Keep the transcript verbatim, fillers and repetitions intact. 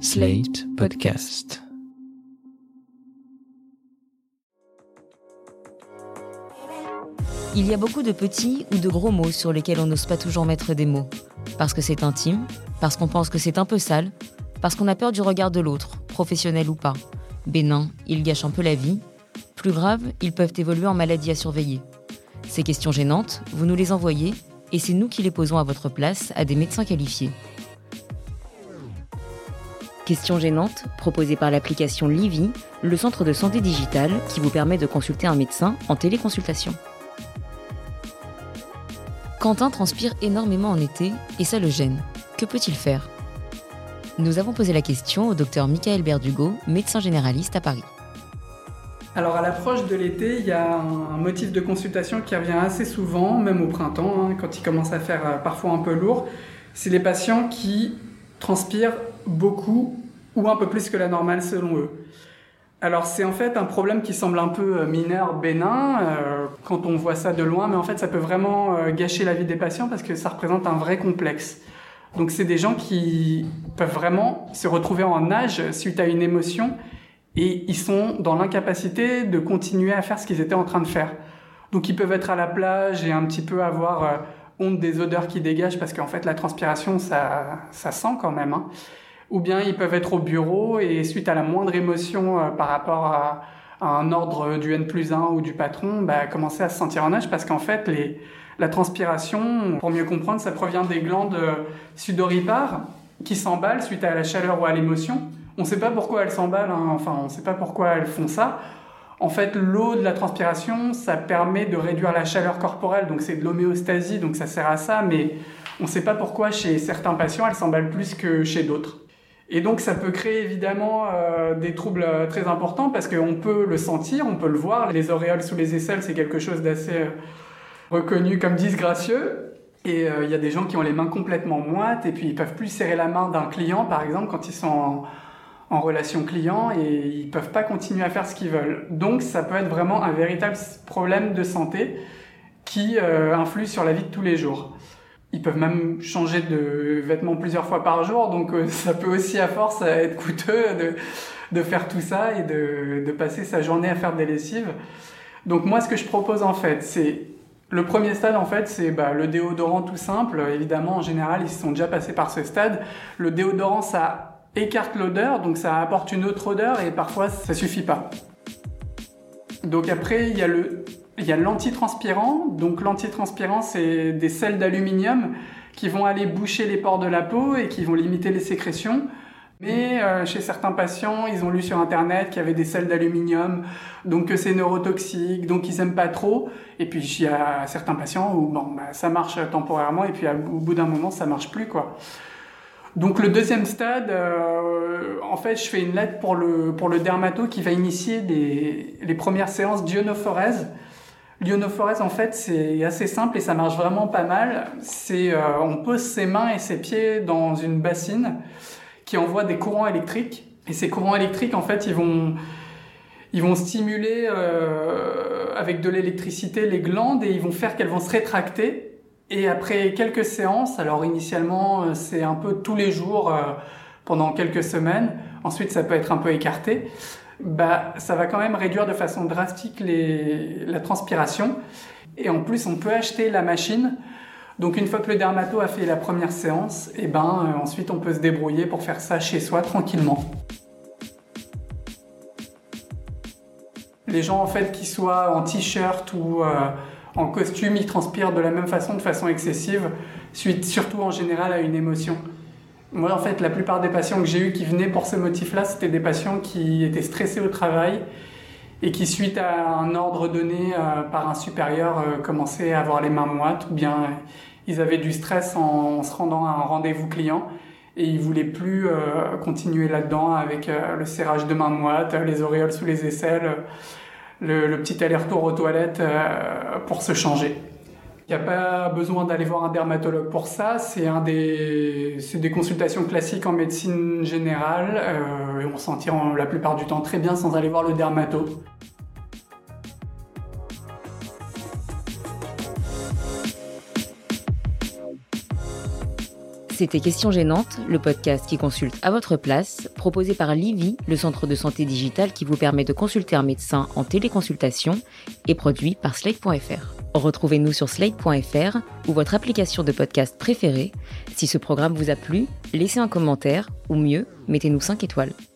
Slate Podcast. Il y a beaucoup de petits ou de gros mots sur lesquels on n'ose pas toujours mettre des mots. Parce que c'est intime, parce qu'on pense que c'est un peu sale, parce qu'on a peur du regard de l'autre, professionnel ou pas. Bénins, ils gâchent un peu la vie. Plus grave, ils peuvent évoluer en maladie à surveiller. Ces questions gênantes, vous nous les envoyez et c'est nous qui les posons à votre place à des médecins qualifiés. Questions gênantes, proposées par l'application Livy, le centre de santé digitale qui vous permet de consulter un médecin en téléconsultation. Quentin transpire énormément en été et ça le gêne. Que peut-il faire ? Nous avons posé la question au docteur Michael Berdugo, médecin généraliste à Paris. Alors à l'approche de l'été, il y a un motif de consultation qui revient assez souvent, même au printemps, hein, quand il commence à faire euh, parfois un peu lourd. C'est les patients qui transpirent beaucoup ou un peu plus que la normale selon eux. Alors c'est en fait un problème qui semble un peu mineur, bénin, euh, quand on voit ça de loin, mais en fait ça peut vraiment euh, gâcher la vie des patients parce que ça représente un vrai complexe. Donc c'est des gens qui peuvent vraiment se retrouver en nage suite à une émotion et ils sont dans l'incapacité de continuer à faire ce qu'ils étaient en train de faire. Donc ils peuvent être à la plage et un petit peu avoir euh, honte des odeurs qui dégagent parce qu'en fait la transpiration ça, ça sent quand même, hein. Ou bien ils peuvent être au bureau et suite à la moindre émotion euh, par rapport à, à un ordre du N plus un ou du patron, bah, commencer à se sentir en nage parce qu'en fait les, la transpiration, pour mieux comprendre, ça provient des glandes sudoripares qui s'emballent suite à la chaleur ou à l'émotion. On ne sait pas pourquoi elles s'emballent, hein. Enfin on ne sait pas pourquoi elles font ça. En fait, l'eau de la transpiration, ça permet de réduire la chaleur corporelle, donc c'est de l'homéostasie, donc ça sert à ça, mais on ne sait pas pourquoi chez certains patients, elles s'emballent plus que chez d'autres. Et donc ça peut créer évidemment euh, des troubles très importants parce qu'on peut le sentir, on peut le voir. Les auréoles sous les aisselles, c'est quelque chose d'assez euh, reconnu comme disgracieux. Et il euh, y a des gens qui ont les mains complètement moites et puis ils peuvent plus serrer la main d'un client, par exemple, quand ils sont en, en relation client et ils peuvent pas continuer à faire ce qu'ils veulent. Donc ça peut être vraiment un véritable problème de santé qui euh, influe sur la vie de tous les jours. Ils peuvent même changer de vêtements plusieurs fois par jour, donc euh, ça peut aussi à force être coûteux de, de faire tout ça et de, de passer sa journée à faire des lessives. Donc moi, ce que je propose en fait, c'est le premier stade en fait, c'est bah, le déodorant tout simple. Évidemment, en général, ils sont déjà passés par ce stade. Le déodorant, ça écarte l'odeur, donc ça apporte une autre odeur et parfois ça suffit pas. Donc après, il y a le Il y a l'antitranspirant. Donc l'antitranspirant, c'est des sels d'aluminium qui vont aller boucher les pores de la peau et qui vont limiter les sécrétions. Mais euh, chez certains patients, ils ont lu sur Internet qu'il y avait des sels d'aluminium, donc que c'est neurotoxique, donc ils aiment pas trop. Et puis il y a certains patients où bon, bah, ça marche temporairement et puis au bout d'un moment, ça marche plus, quoi. Donc le deuxième stade, euh, en fait, je fais une lettre pour le, pour le dermato qui va initier des, les premières séances d'ionophorèse. L'ionophorèse, en fait, c'est assez simple et ça marche vraiment pas mal. C'est, euh, on pose ses mains et ses pieds dans une bassine qui envoie des courants électriques. Et ces courants électriques, en fait, ils vont, ils vont stimuler euh, avec de l'électricité les glandes et ils vont faire qu'elles vont se rétracter. Et après quelques séances, alors initialement, c'est un peu tous les jours euh, pendant quelques semaines. Ensuite, ça peut être un peu écarté. Bah, ça va quand même réduire de façon drastique les, la transpiration. Et en plus, on peut acheter la machine. Donc, une fois que le dermato a fait la première séance, et ben, euh, ensuite, on peut se débrouiller pour faire ça chez soi tranquillement. Les gens, en fait, qui soient en t-shirt ou euh, en costume, ils transpirent de la même façon, de façon excessive, suite surtout en général à une émotion. Moi, en fait, la plupart des patients que j'ai eus qui venaient pour ce motif-là, c'était des patients qui étaient stressés au travail et qui, suite à un ordre donné euh, par un supérieur, euh, commençaient à avoir les mains moites ou bien euh, ils avaient du stress en, en se rendant à un rendez-vous client et ils voulaient plus euh, continuer là-dedans avec euh, le serrage de mains moites, les auréoles sous les aisselles, le, le petit aller-retour aux toilettes euh, pour se changer. Il n'y a pas besoin d'aller voir un dermatologue pour ça, c'est, un des, c'est des consultations classiques en médecine générale euh, et on s'en tire la plupart du temps très bien sans aller voir le dermato. C'est C'était Question Gênante, le podcast qui consulte à votre place, proposé par Livy, le centre de santé digital qui vous permet de consulter un médecin en téléconsultation et produit par Slate point F R. Retrouvez-nous sur Slate point F R ou votre application de podcast préférée. Si ce programme vous a plu, laissez un commentaire ou mieux, mettez-nous cinq étoiles.